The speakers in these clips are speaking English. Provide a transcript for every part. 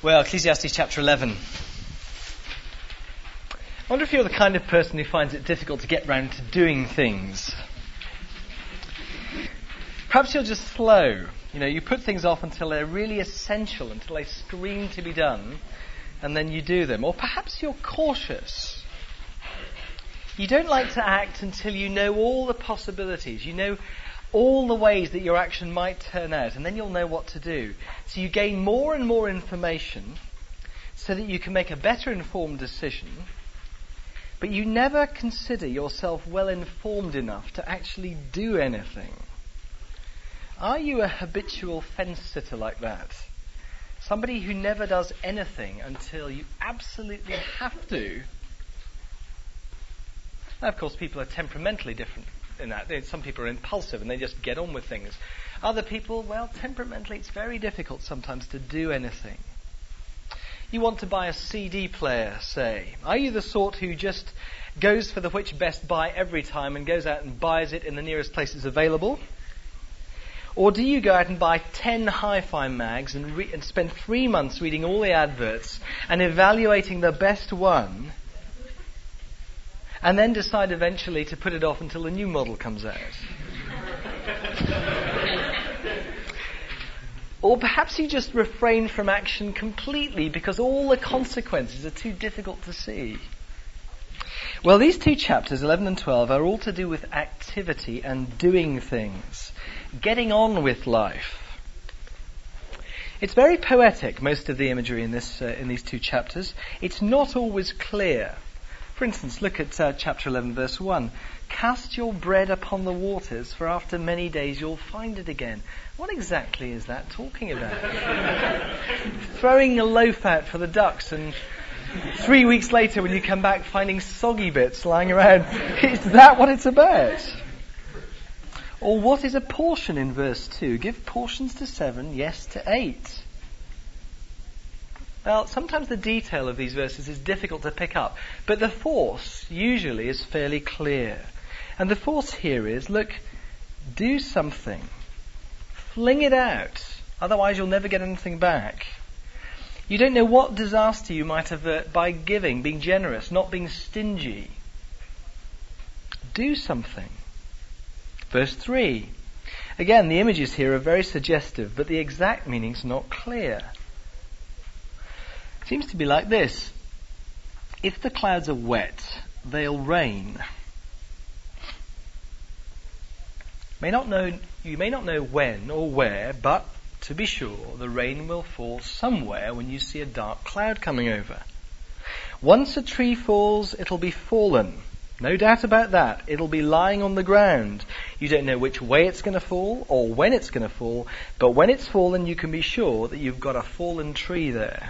Well, Ecclesiastes chapter 11. I wonder if you're the kind of person who finds it difficult to get round to doing things. Perhaps you're just slow. You put things off until they're really essential, until they scream to be done, and then you do them. Or perhaps you're cautious. You don't like to act until you know all the possibilities. You know all the ways that your action might turn out, and then you'll know what to do. So you gain more and more information so that you can make a better informed decision, but you never consider yourself well informed enough to actually do anything. Are you a habitual fence sitter like that? Somebody who never does anything until you absolutely have to? Now, of course, people are temperamentally different in that. Some people are impulsive and they just get on with things. Other people, well, temperamentally it's very difficult sometimes to do anything. You want to buy a CD player, say. Are you the sort who just goes for the which best buy every time and goes out and buys it in the nearest place it's available? Or do you go out and buy 10 hi-fi mags and spend 3 months reading all the adverts and evaluating the best one, and then decide eventually to put it off until the new model comes out? Or perhaps you just refrain from action completely because all the consequences are too difficult to see. Well, these two chapters, 11 and 12, are all to do with activity and doing things, getting on with life. It's very poetic, most of the imagery in these two chapters. It's not always clear. For instance, look at chapter 11, verse 1. Cast your bread upon the waters, for after many days you'll find it again. What exactly is that talking about? Throwing a loaf out for the ducks, and 3 weeks later when you come back finding soggy bits lying around. Is that what it's about? Or what is a portion in verse 2? Give portions to 7, yes to 8. Well, sometimes the detail of these verses is difficult to pick up, but the force usually is fairly clear. And the force here is, look, do something. Fling it out. Otherwise you'll never get anything back. You don't know what disaster you might avert by giving, being generous, not being stingy. Do something. Verse 3. Again, the images here are very suggestive, but the exact meaning's not clear. It seems to be like this. If the clouds are wet, they'll rain. You may not know when or where, but to be sure, the rain will fall somewhere when you see a dark cloud coming over. Once a tree falls, it'll be fallen. No doubt about that. It'll be lying on the ground. You don't know which way it's going to fall or when it's going to fall, but when it's fallen, you can be sure that you've got a fallen tree there.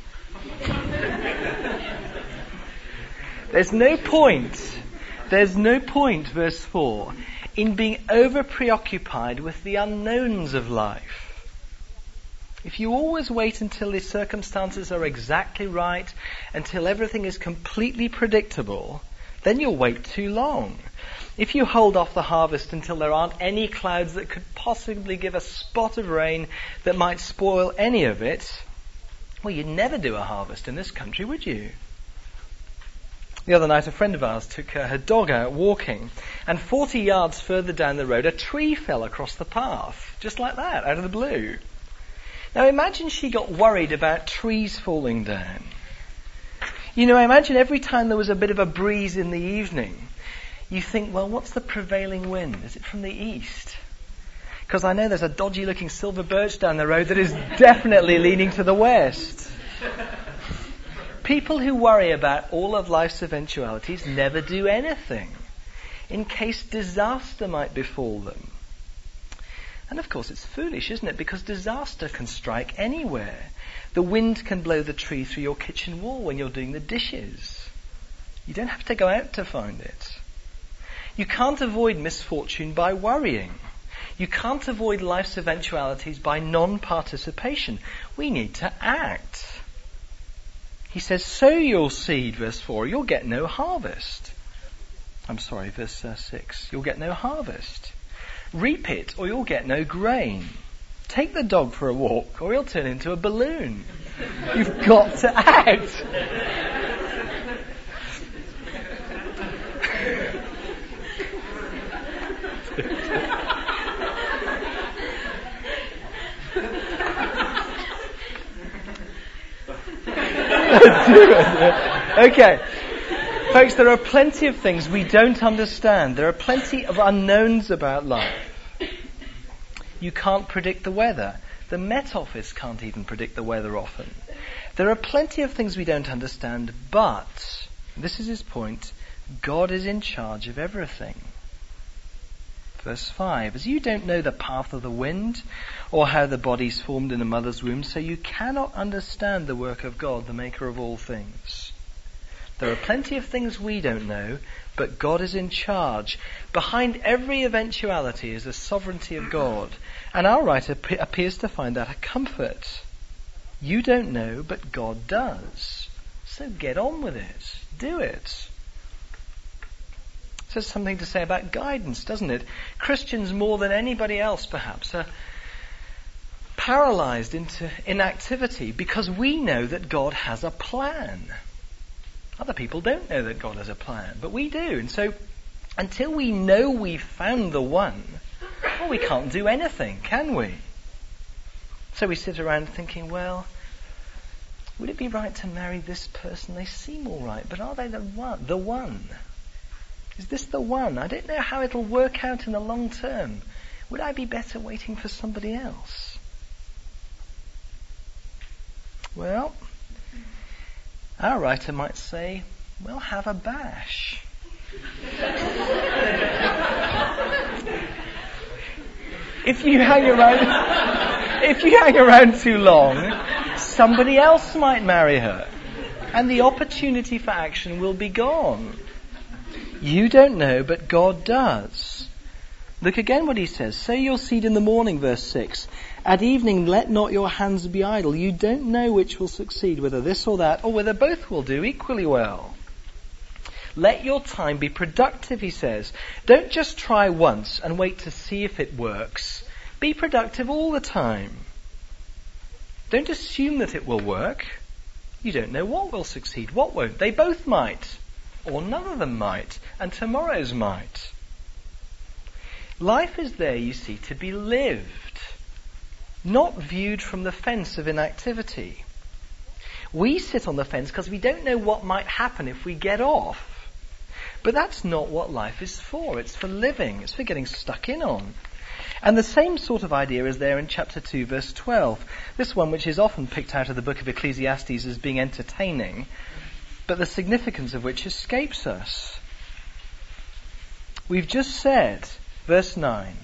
There's no point, verse 4, in being over preoccupied with the unknowns of life. If you always wait until the circumstances are exactly right, until everything is completely predictable, then you'll wait too long. If you hold off the harvest until there aren't any clouds that could possibly give a spot of rain that might spoil any of it, well, you'd never do a harvest in this country, would you? The other night, a friend of ours took her dog out walking, and 40 yards further down the road, a tree fell across the path, just like that, out of the blue. Now imagine she got worried about trees falling down. I imagine every time there was a bit of a breeze in the evening, you think, well, what's the prevailing wind? Is it from the east? Because I know there's a dodgy looking silver birch down the road that is definitely leaning to the west. People who worry about all of life's eventualities never do anything, in case disaster might befall them. And of course it's foolish, isn't it? Because disaster can strike anywhere. The wind can blow the tree through your kitchen wall when you're doing the dishes. You don't have to go out to find it. You can't avoid misfortune by worrying. You can't avoid life's eventualities by non-participation. We need to act. He says, sow your seed, verse 4, you'll get no harvest. Verse 6, you'll get no harvest. Reap it, or you'll get no grain. Take the dog for a walk, or he'll turn into a balloon. You've got to act. Okay. Folks, there are plenty of things we don't understand. There are plenty of unknowns about life. You can't predict the weather. The Met Office can't even predict the weather often. There are plenty of things we don't understand, but, this is his point, God is in charge of everything. Verse 5, as you don't know the path of the wind, or how the body's formed in a mother's womb, so you cannot understand the work of God, the maker of all things. There are plenty of things we don't know, but God is in charge. Behind every eventuality is the sovereignty of God. And our writer appears to find that a comfort. You don't know, but God does. So get on with it. Do it. It has something to say about guidance, doesn't it? Christians, more than anybody else perhaps, are paralyzed into inactivity because we know that God has a plan. Other people don't know that God has a plan, but we do. And so, until we know we've found the one, well, we can't do anything, can we? So we sit around thinking, well, would it be right to marry this person? They seem all right, but are they the one? The one? Is this the one? I don't know how it'll work out in the long term. Would I be better waiting for somebody else? Well, our writer might say, well, have a bash. If you hang around too long, somebody else might marry her, and the opportunity for action will be gone. You don't know, but God does. Look again what he says. Sow your seed in the morning, verse 6. At evening, let not your hands be idle. You don't know which will succeed, whether this or that, or whether both will do equally well. Let your time be productive, he says. Don't just try once and wait to see if it works. Be productive all the time. Don't assume that it will work. You don't know what will succeed, what won't. They both might, or none of them might, and tomorrow's might. Life is there, you see, to be lived, not viewed from the fence of inactivity. We sit on the fence because we don't know what might happen if we get off. But that's not what life is for. It's for living. It's for getting stuck in on. And the same sort of idea is there in chapter 2, verse 12. This one, which is often picked out of the book of Ecclesiastes as being entertaining, but the significance of which escapes us. We've just said, verse 11,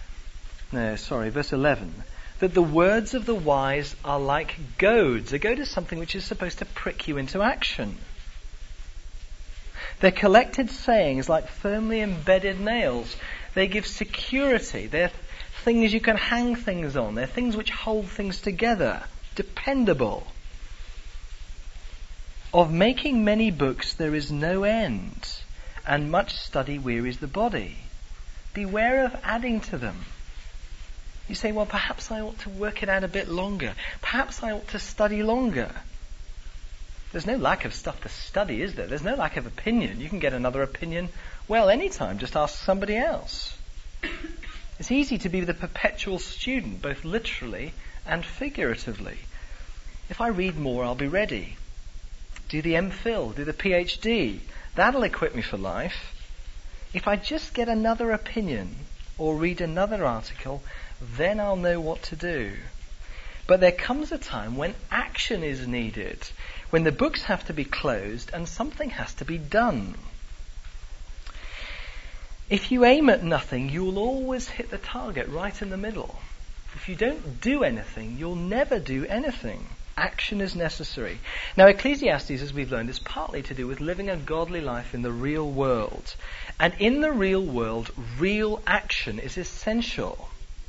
that the words of the wise are like goads. A goad is something which is supposed to prick you into action. They're collected sayings like firmly embedded nails. They give security. They're things you can hang things on. They're things which hold things together. Dependable. Of making many books there is no end, and much study wearies the body. Beware of adding to them. You say, well, perhaps I ought to work it out a bit longer. Perhaps I ought to study longer. There's no lack of stuff to study, is there? There's no lack of opinion. You can get another opinion, well, anytime. Just ask somebody else. It's easy to be the perpetual student, both literally and figuratively. If I read more, I'll be ready. Do the MPhil, do the PhD. That'll equip me for life. If I just get another opinion or read another article, then I'll know what to do. But there comes a time when action is needed, when the books have to be closed and something has to be done. If you aim at nothing, you'll always hit the target right in the middle. If you don't do anything, you'll never do anything. Action is necessary. Now, Ecclesiastes, as we've learned, is partly to do with living a godly life in the real world. And in the real world, real action is essential.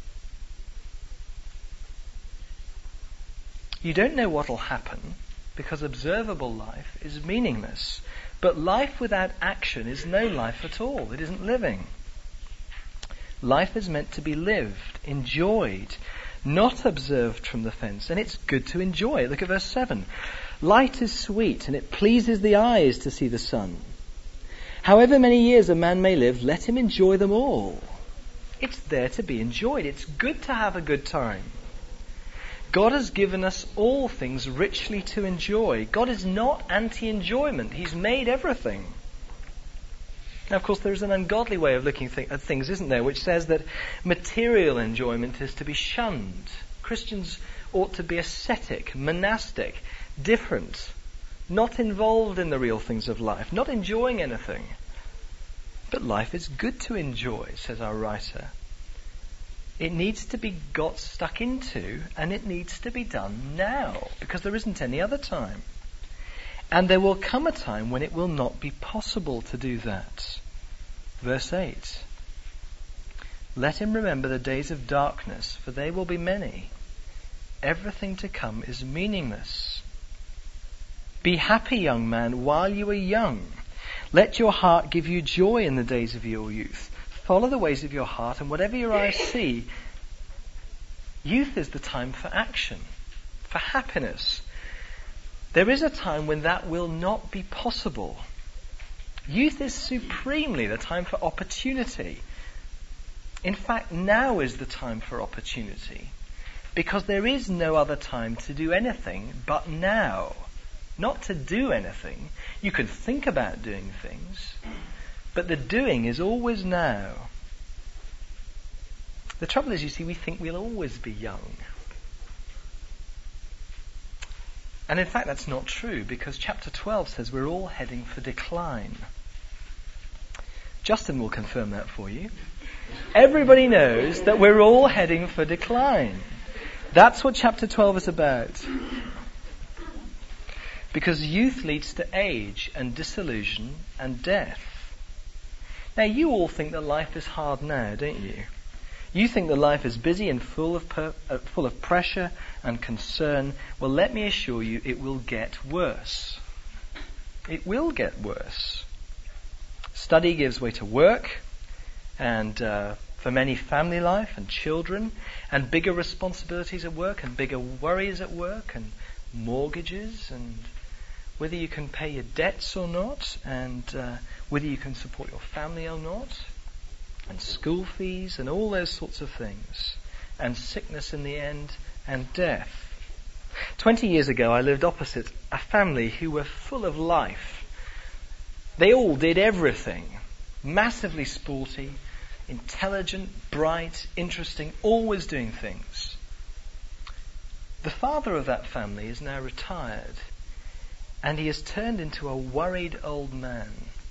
You don't know what will happen because observable life is meaningless. But life without action is no life at all. It isn't living. Life is meant to be lived, enjoyed, not observed from the fence, and it's good to enjoy it. Look at verse 7. Light is sweet, and it pleases the eyes to see the sun. However many years a man may live, let him enjoy them all. It's there to be enjoyed. It's good to have a good time. God has given us all things richly to enjoy. God is not anti-enjoyment. He's made everything. Now, of course, there is an ungodly way of looking at things, isn't there, which says that material enjoyment is to be shunned. Christians ought to be ascetic, monastic, different, not involved in the real things of life, not enjoying anything. But life is good to enjoy, says our writer. It needs to be got stuck into, and it needs to be done now, because there isn't any other time. And there will come a time when it will not be possible to do that. Verse 8. Let him remember the days of darkness, for they will be many. Everything to come is meaningless. Be happy, young man, while you are young. Let your heart give you joy in the days of your youth. Follow the ways of your heart, and whatever your eyes see. Youth is the time for action, for happiness. There is a time when that will not be possible. Youth is supremely the time for opportunity. In fact, now is the time for opportunity, because there is no other time to do anything but now. Not to do anything. You can think about doing things, but the doing is always now. The trouble is, you see, we think we'll always be young. And in fact, that's not true, because chapter 12 says we're all heading for decline. Justin will confirm that for you. Everybody knows that we're all heading for decline. That's what chapter 12 is about. Because youth leads to age and disillusion and death. Now, you all think that life is hard now, don't you? You think that life is busy and full of pressure and concern. Well, let me assure you, it will get worse. It will get worse. Study gives way to work, and for many, family life and children, and bigger responsibilities at work, and bigger worries at work, and mortgages, and whether you can pay your debts or not, and whether you can support your family or not, and school fees, and all those sorts of things, and sickness in the end, and death. 20 years ago, I lived opposite a family who were full of life. They all did everything. Massively sporty, intelligent, bright, interesting, always doing things. The father of that family is now retired, and he has turned into a worried old man.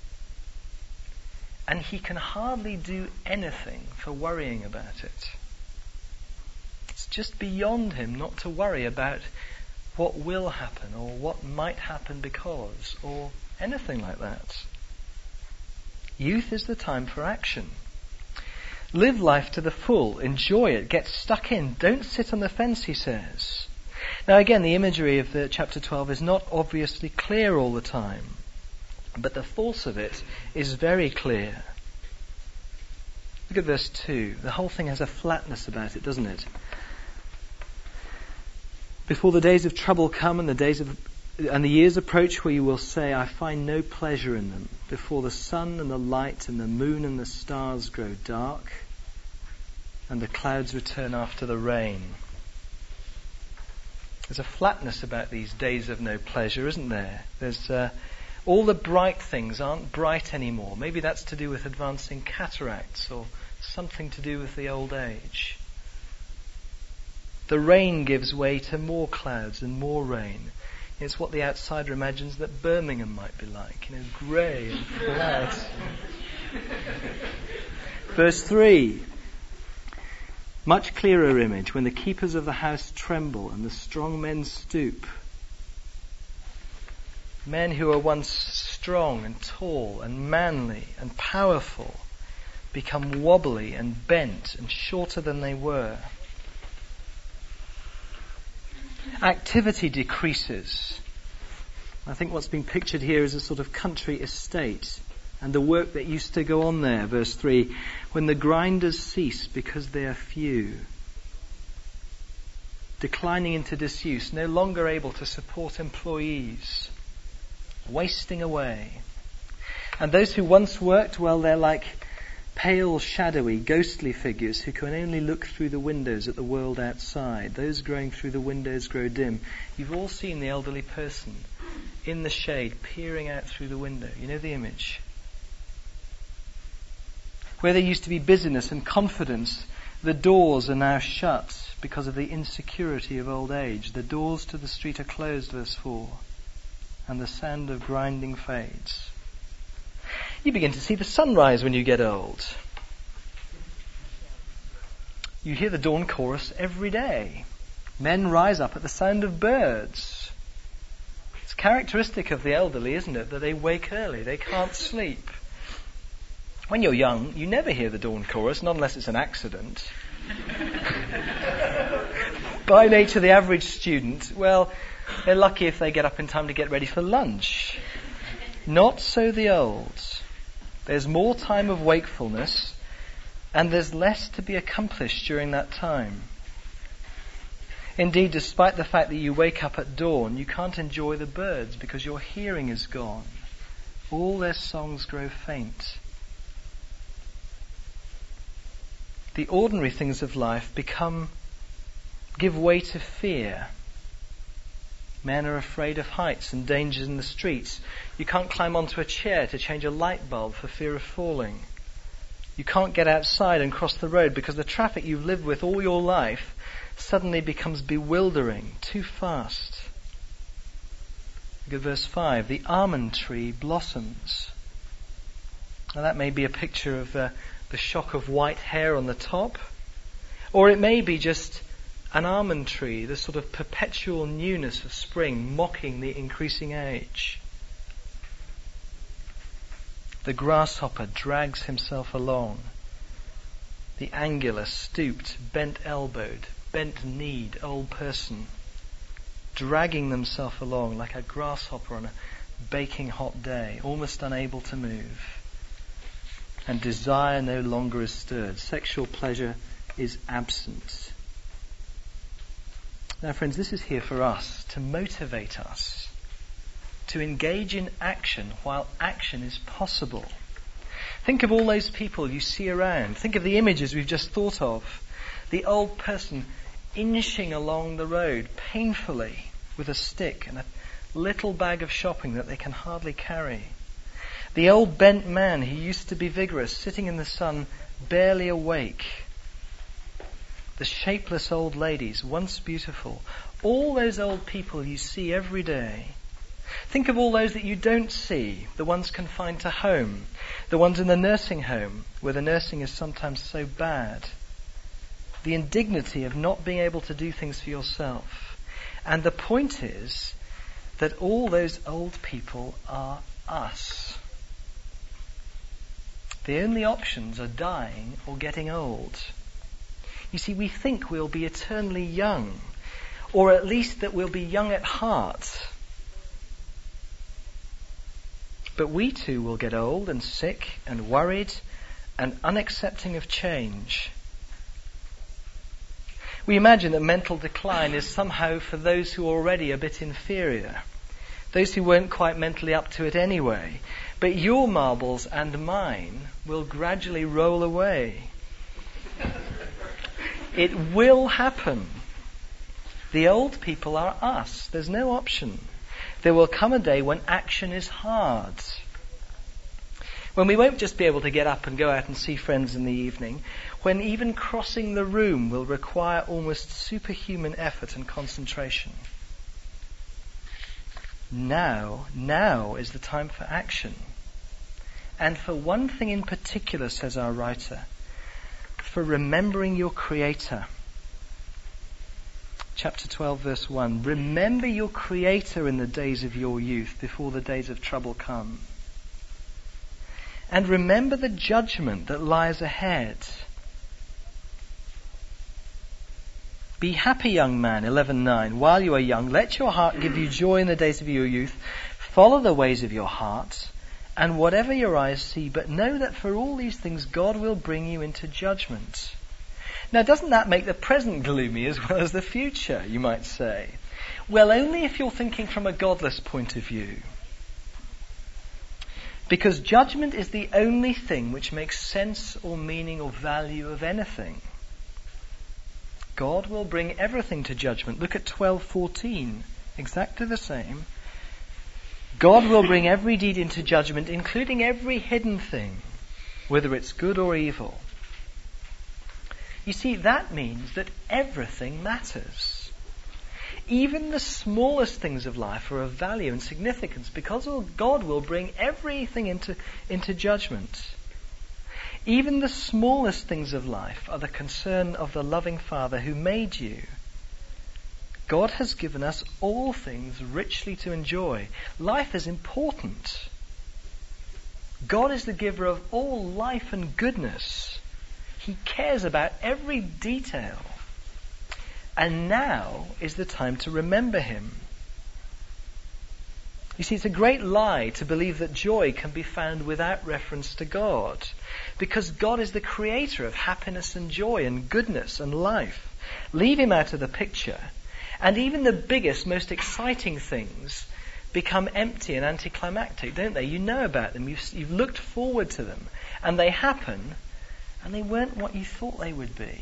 And he can hardly do anything for worrying about it. It's just beyond him not to worry about what will happen or what might happen because, or anything like that. Youth is the time for action. Live life to the full. Enjoy it. Get stuck in. Don't sit on the fence, he says. Now again, the imagery of the chapter 12 is not obviously clear all the time, but the force of it is very clear. Look at verse 2. The whole thing has a flatness about it, doesn't it? Before the days of trouble come and the years approach where you will say, I find no pleasure in them. Before the sun and the light and the moon and the stars grow dark and the clouds return after the rain. There's a flatness about these days of no pleasure, isn't there? There's all the bright things aren't bright anymore. Maybe that's to do with advancing cataracts or something to do with the old age. The rain gives way to more clouds and more rain. It's what the outsider imagines that Birmingham might be like, grey and flat. Verse 3. Much clearer image, when the keepers of the house tremble and the strong men stoop. Men who were once strong and tall and manly and powerful become wobbly and bent and shorter than they were. Activity decreases. I think what's being pictured here is a sort of country estate and the work that used to go on there. Verse 3, when the grinders cease because they are few. declining into disuse, no longer able to support employees, wasting away. And those who once worked, well, they're like pale, shadowy, ghostly figures who can only look through the windows at the world outside. Those growing through the windows grow dim. You've all seen the elderly person in the shade, peering out through the window. You know the image? Where there used to be busyness and confidence, the doors are now shut because of the insecurity of old age. The doors to the street are closed, verse 4, and the sound of grinding fades. You begin to see the sunrise when you get old. You hear the dawn chorus every day. Men rise up at the sound of birds. It's characteristic of the elderly, isn't it, that they wake early, they can't sleep. When you're young, you never hear the dawn chorus, not unless it's an accident. By nature, the average student, well, they're lucky if they get up in time to get ready for lunch. Not so the old. There's more time of wakefulness, and there's less to be accomplished during that time. Indeed, despite the fact that you wake up at dawn, you can't enjoy the birds because your hearing is gone. All their songs grow faint. The ordinary things of life give way to fear. Men are afraid of heights and dangers in the streets. You can't climb onto a chair to change a light bulb for fear of falling. You can't get outside and cross the road because the traffic you've lived with all your life suddenly becomes bewildering, too fast. Look at verse 5. The almond tree blossoms. Now that may be a picture of the shock of white hair on the top, or it may be just an almond tree, the sort of perpetual newness of spring mocking the increasing age. The grasshopper drags himself along. The angular, stooped, bent-elbowed, bent-kneed old person dragging themselves along like a grasshopper on a baking hot day, almost unable to move. And desire no longer is stirred. Sexual pleasure is absent. Now, friends, this is here for us to motivate us to engage in action while action is possible. Think of all those people you see around. Think of the images we've just thought of. The old person inching along the road painfully with a stick and a little bag of shopping that they can hardly carry. The old bent man who used to be vigorous, sitting in the sun, barely awake. The shapeless old ladies, once beautiful. All those old people you see every day. Think of all those that you don't see, the ones confined to home, the ones in the nursing home, where the nursing is sometimes so bad. The indignity of not being able to do things for yourself. And the point is that all those old people are us. The only options are dying or getting old. You see, we think we'll be eternally young, or at least that we'll be young at heart. But we too will get old and sick and worried and unaccepting of change. We imagine that mental decline is somehow for those who are already a bit inferior, those who weren't quite mentally up to it anyway. But your marbles and mine will gradually roll away. It will happen. The old people are us. There's no option. There will come a day when action is hard. When we won't just be able to get up and go out and see friends in the evening. When even crossing the room will require almost superhuman effort and concentration. Now is the time for action. And for one thing in particular, says our writer, for remembering your Creator. Chapter 12, verse 1. Remember your Creator in the days of your youth, before the days of trouble come. And remember the judgment that lies ahead. Be happy, young man, 11:9. While you are young, let your heart give you joy in the days of your youth. Follow the ways of your heart, and whatever your eyes see, but know that for all these things God will bring you into judgment. Now, doesn't that make the present gloomy as well as the future, you might say? Well, only if you're thinking from a godless point of view. Because judgment is the only thing which makes sense or meaning or value of anything. God will bring everything to judgment. Look at 12:14, exactly the same. God will bring every deed into judgment, including every hidden thing, whether it's good or evil. You see, that means that everything matters. Even the smallest things of life are of value and significance because God will bring everything into judgment. Even the smallest things of life are the concern of the loving Father who made you. God has given us all things richly to enjoy. Life is important. God is the giver of all life and goodness. He cares about every detail. And now is the time to remember him. You see, it's a great lie to believe that joy can be found without reference to God, because God is the creator of happiness and joy and goodness and life. Leave him out of the picture, and even the biggest, most exciting things become empty and anticlimactic, don't they? You know about them, you've looked forward to them, and they happen, and they weren't what you thought they would be.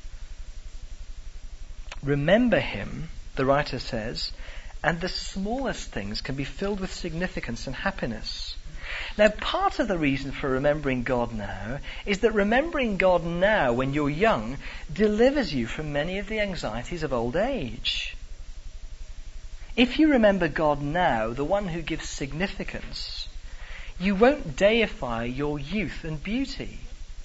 Remember him, the writer says, and the smallest things can be filled with significance and happiness. Now, part of the reason for remembering God now is that remembering God now when you're young delivers you from many of the anxieties of old age. If you remember God now, the one who gives significance, you won't deify your youth and beauty.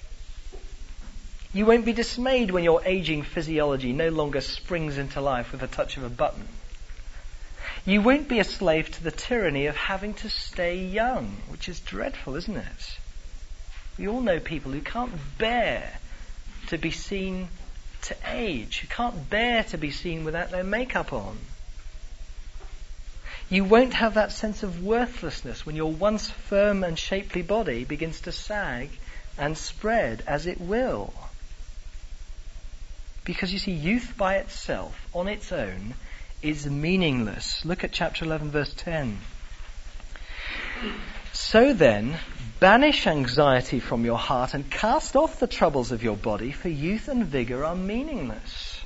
You won't be dismayed when your aging physiology no longer springs into life with a touch of a button. You won't be a slave to the tyranny of having to stay young, which is dreadful, isn't it? We all know people who can't bear to be seen to age, who can't bear to be seen without their makeup on. You won't have that sense of worthlessness when your once firm and shapely body begins to sag and spread as it will. Because you see, youth by itself, on its own, is meaningless. Look at chapter 11, verse 10. So then, banish anxiety from your heart and cast off the troubles of your body, for youth and vigor are meaningless.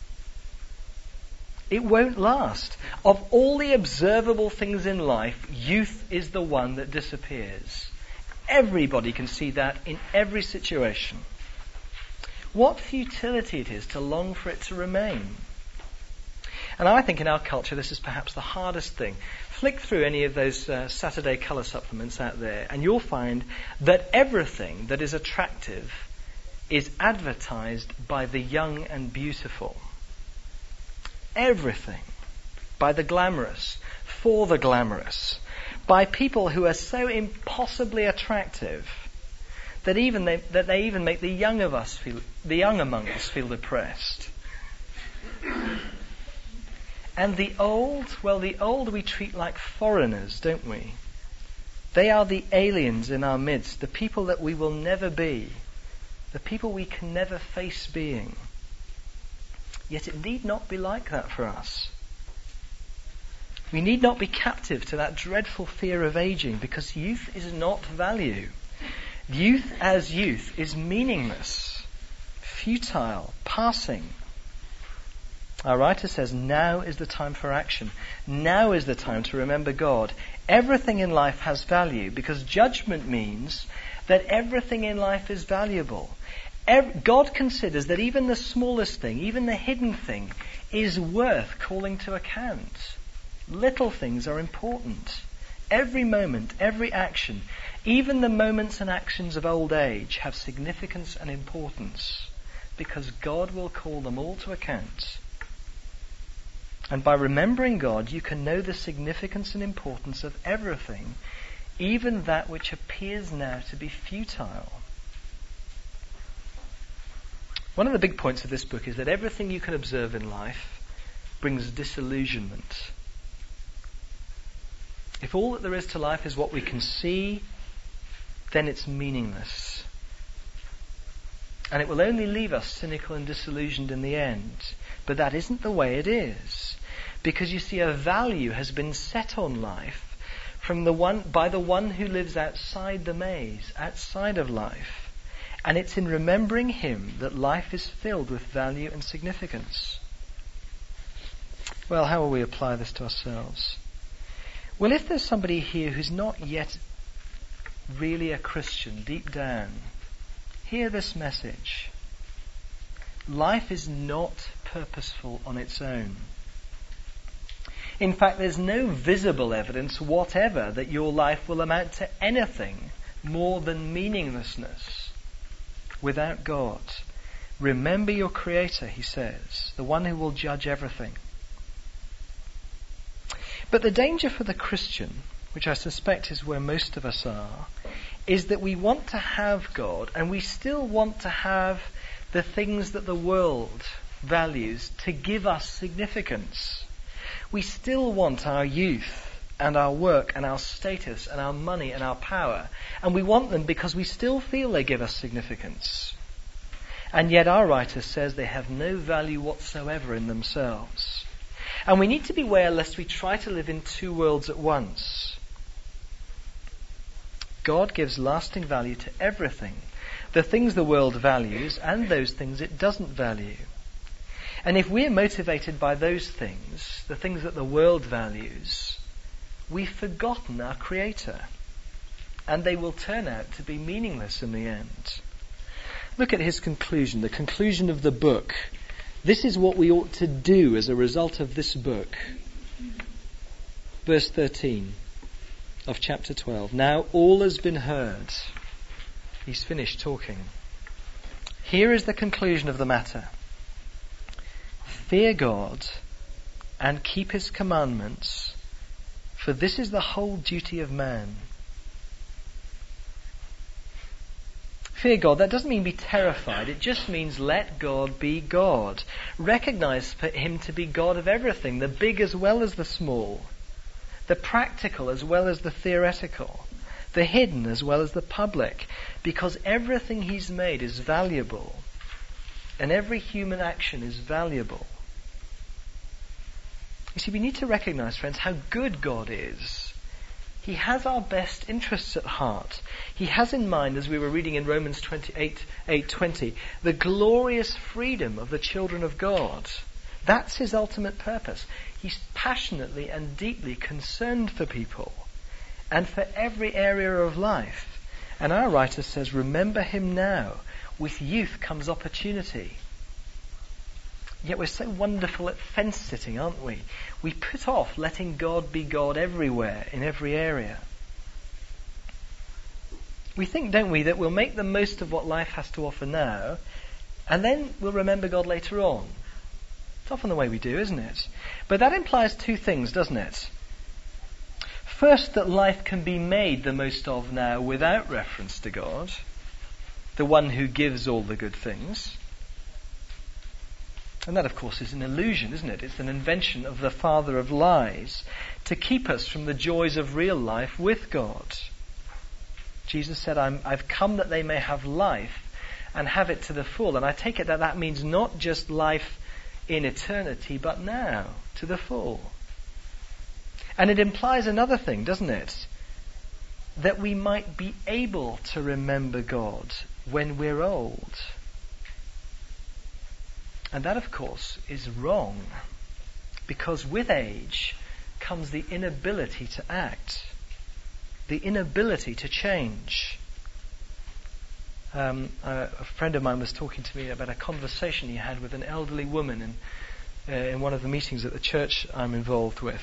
It won't last. Of all the observable things in life, youth is the one that disappears. Everybody can see that in every situation. What futility it is to long for it to remain. And I think in our culture this is perhaps the hardest thing. Flick through any of those Saturday colour supplements out there and you'll find that everything that is attractive is advertised by the young and beautiful. Everything. By the glamorous, for the glamorous. By people who are so impossibly attractive that they even make the young among us feel depressed. And the old we treat like foreigners, don't we? They are the aliens in our midst, the people that we will never be, the people we can never face being. Yet it need not be like that for us. We need not be captive to that dreadful fear of aging, because youth is not value. Youth as youth is meaningless, futile, passing. Our writer says, now is the time for action. Now is the time to remember God. Everything in life has value, because judgment means that everything in life is valuable. God considers that even the smallest thing, even the hidden thing, is worth calling to account. Little things are important. Every moment, every action, even the moments and actions of old age have significance and importance, because God will call them all to account. And by remembering God, you can know the significance and importance of everything, even that which appears now to be futile. One of the big points of this book is that everything you can observe in life brings disillusionment. If all that there is to life is what we can see, then it's meaningless. And it will only leave us cynical and disillusioned in the end. But that isn't the way it is. Because you see, a value has been set on life by the one who lives outside the maze, outside of life. And it's in remembering him that life is filled with value and significance. Well, how will we apply this to ourselves? Well, if there's somebody here who's not yet really a Christian deep down, hear this message. Life is not purposeful on its own. In fact, there's no visible evidence whatever that your life will amount to anything more than meaninglessness without God. Remember your Creator, he says, the one who will judge everything. But the danger for the Christian, which I suspect is where most of us are, is that we want to have God and we still want to have the things that the world values to give us significance. We still want our youth and our work and our status and our money and our power, and we want them because we still feel they give us significance. And yet our writer says they have no value whatsoever in themselves. And we need to beware lest we try to live in two worlds at once. God gives lasting value to everything, the things the world values and those things it doesn't value. And if we're motivated by those things, the things that the world values, we've forgotten our Creator, and they will turn out to be meaningless in the end. Look at his conclusion, the conclusion of the book. This is what we ought to do as a result of this book. Verse 13 of chapter 12. Now all has been heard. He's finished talking. Here is the conclusion of the matter. Fear God and keep his commandments, for this is the whole duty of man. Fear God, that doesn't mean be terrified. It just means let God be God. Recognize him to be God of everything, the big as well as the small, the practical as well as the theoretical, the hidden as well as the public, because everything he's made is valuable, and every human action is valuable. You see, we need to recognize, friends, how good God is. He has our best interests at heart. He has in mind, as we were reading in Romans 8:20, the glorious freedom of the children of God. That's his ultimate purpose. He's passionately and deeply concerned for people and for every area of life. And our writer says, remember him now. With youth comes opportunity. Yet we're so wonderful at fence sitting, aren't we? We put off letting God be God everywhere, in every area. We think, don't we, that we'll make the most of what life has to offer now, and then we'll remember God later on. It's often the way we do, isn't it? But that implies two things, doesn't it? First, that life can be made the most of now without reference to God, the one who gives all the good things. And that, of course, is an illusion, isn't it? It's an invention of the father of lies to keep us from the joys of real life with God. Jesus said, I've come that they may have life and have it to the full. And I take it that that means not just life in eternity, but now, to the full. And it implies another thing, doesn't it? That we might be able to remember God when we're old. And that, of course, is wrong, because with age comes the inability to act, the inability to change. A friend of mine was talking to me about a conversation he had with an elderly woman in one of the meetings at the church I'm involved with.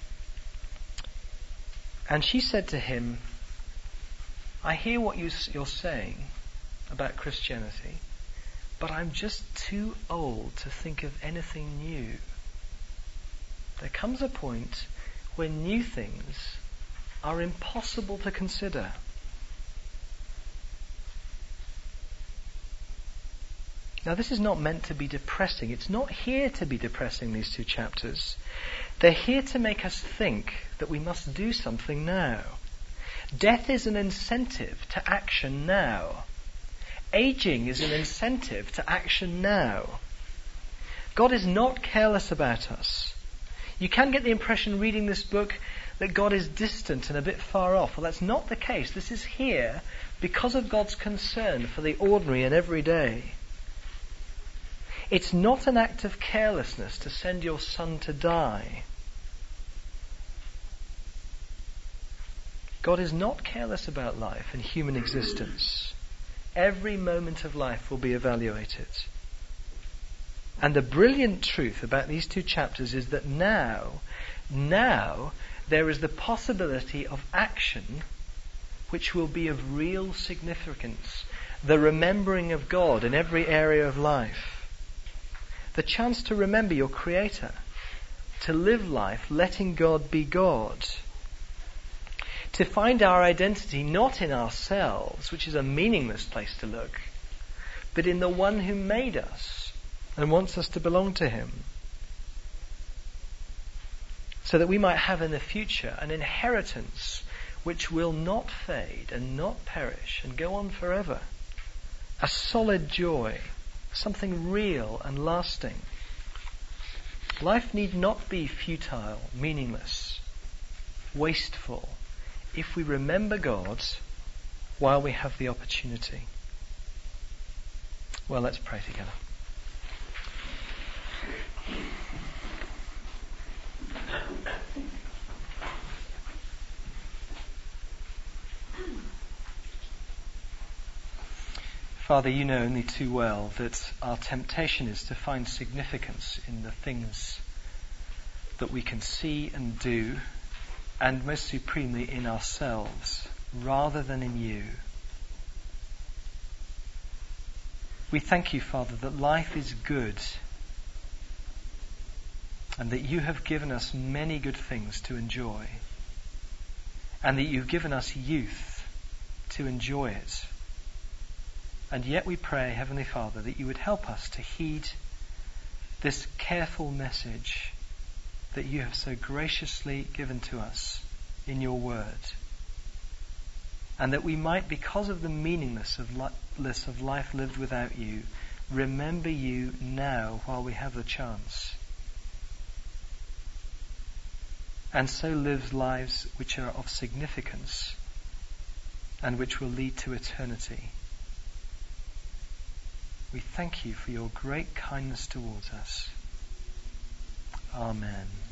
And she said to him, I hear what you're saying about Christianity, but I'm just too old to think of anything new. There comes a point when new things are impossible to consider. Now, this is not meant to be depressing. It's not here to be depressing, these two chapters. They're here to make us think that we must do something now. Death is an incentive to action now. Aging is an incentive to action now. God is not careless about us. You can get the impression reading this book that God is distant and a bit far off. Well, that's not the case. This is here because of God's concern for the ordinary and everyday. It's not an act of carelessness to send your son to die. God is not careless about life and human existence. Every moment of life will be evaluated. And the brilliant truth about these two chapters is that now there is the possibility of action which will be of real significance. The remembering of God in every area of life. The chance to remember your Creator. To live life letting God be God. To find our identity not in ourselves, which is a meaningless place to look, but in the one who made us and wants us to belong to Him. So that we might have in the future an inheritance which will not fade and not perish and go on forever. A solid joy, something real and lasting. Life need not be futile, meaningless, wasteful, if we remember God while we have the opportunity. Well, let's pray together. Father, you know only too well that our temptation is to find significance in the things that we can see and do, and most supremely in ourselves, rather than in you. We thank you, Father, that life is good, and that you have given us many good things to enjoy, and that you've given us youth to enjoy it. And yet we pray, Heavenly Father, that you would help us to heed this careful message that you have so graciously given to us in your word. And that we might, because of the meaninglessness of life lived without you, remember you now while we have the chance. And so live lives which are of significance and which will lead to eternity. We thank you for your great kindness towards us. Amen.